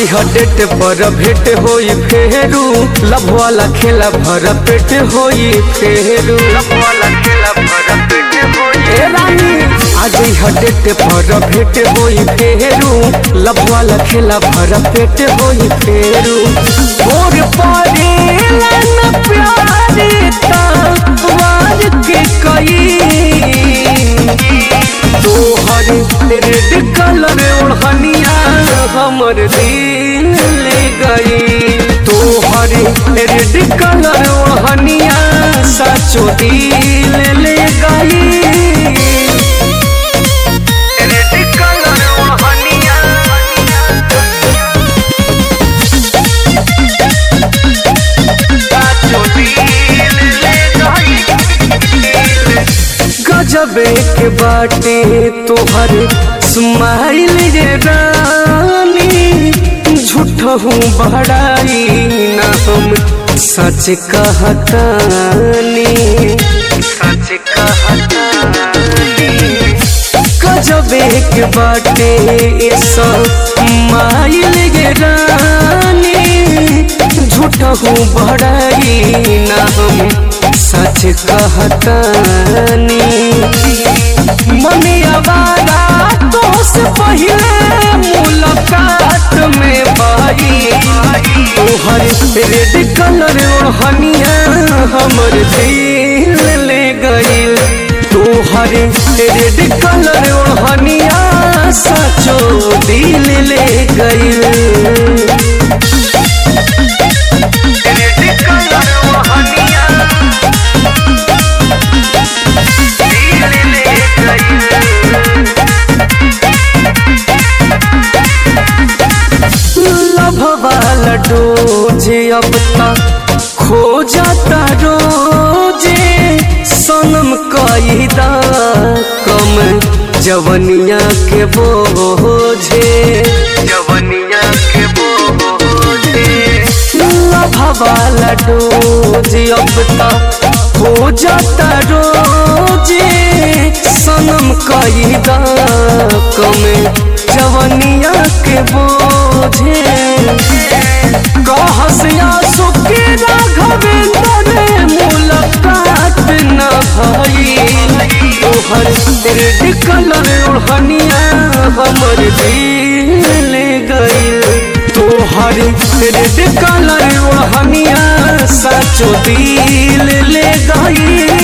Debt पर भेट होई फेरू, लव वाला खेला भर पेट होई फेरू। ए रानी आज डेट पर भेट होई फेरू, लव वाला खेला भर पेट होई फेरू। और पारे लन प्यारे तार के कई तोहर रेड कलर ओढ़निया हमर दिल ले गई। तोहर रेड कलर ओढ़निया सचो दिल ले गई। गजबे के बाटे तोहर स्माइल रे रानी, झूठहूँ बड़ाई ना हम सच कहतानी। गजबे के बाटे स्माइल रे रानी, झूठहूँ बड़ाई ना हम सच कहतानी। मने आवारा दोस्त पहले मुलाकात में भाई, तोहर रेड कलर ओढ़निया हमर दिल ले गई। तोहर रेड कलर ओढ़निया सचो दिल ले गई। डोजे अब तक खो जाता रोजे, सनम कईदा कम जवनिया के बोझे। लभवाला डोजे अब तक खो जाता रोजे, सनम कईदा कम जवनिया के बोझे। कहसिया सुखी राघवेंद्र मुलाकात न भई, तोहर रेड कलर ओढ़निया हमर दिल ले गई। तोहर रेड कलर ओढ़निया सचो दिल ले गई।